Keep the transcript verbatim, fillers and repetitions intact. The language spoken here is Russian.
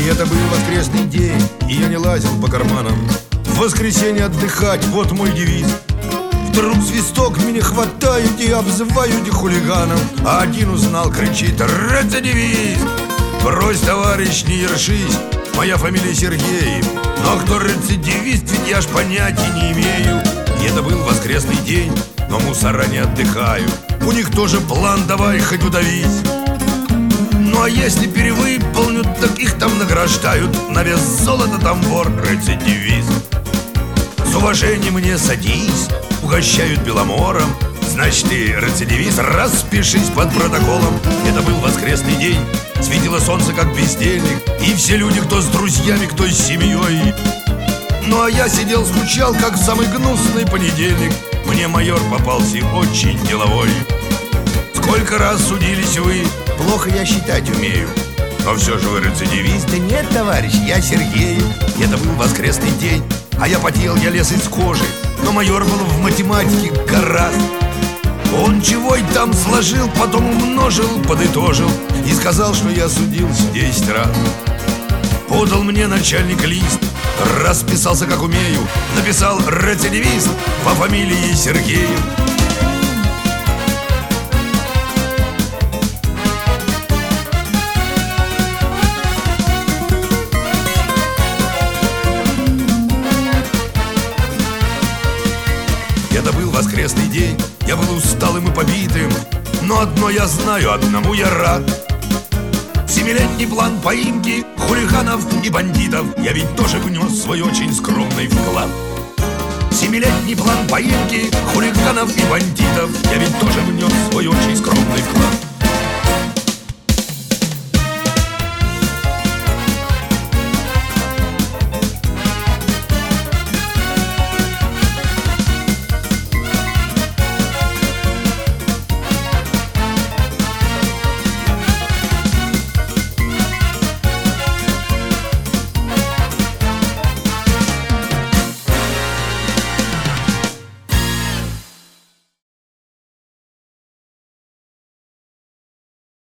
Это был воскресный день, и я не лазил по карманам. В воскресенье отдыхать, вот мой девиз. Вдруг свисток, меня хватают и обзывают хулиганом. А один узнал, кричит: рецидивист! Брось, товарищ, не ершись, моя фамилия Сергей. Но кто рецидивист, ведь я ж понятия не имею. И это был воскресный день, но мусора не отдыхают. У них тоже план, давай хоть удавись. Ну а если перевыполнят, так их там награждают. На вес золота там вор, рецидивист. С уважением мне садись, угощают беломором. Значит, ты рецидивист, распишись под протоколом. Это был воскресный день, светило солнце как бездельник. И все люди, кто с друзьями, кто с семьей. Ну а я сидел, скучал, как в самый гнусный понедельник. Мне майор попался очень деловой. Сколько раз судились вы? Плохо я считать умею. Но все же вы рецидивист? Да нет, товарищ, я Сергей. Это был воскресный день, а я потел, я лез из кожи. Но майор был в математике гораст. Он чего и там сложил, потом умножил, подытожил и сказал, что я судился десять раз. Подал мне начальник лист, расписался как умею. Написал рецидивист по фамилии Сергеев. Это был воскресный день, я был усталым и побитым. Но одно я знаю, одному я рад. Семилетний план поимки хулиганов и бандитов я ведь тоже внес свой очень скромный вклад. Семилетний план поимки хулиганов и бандитов я ведь тоже внес свой очень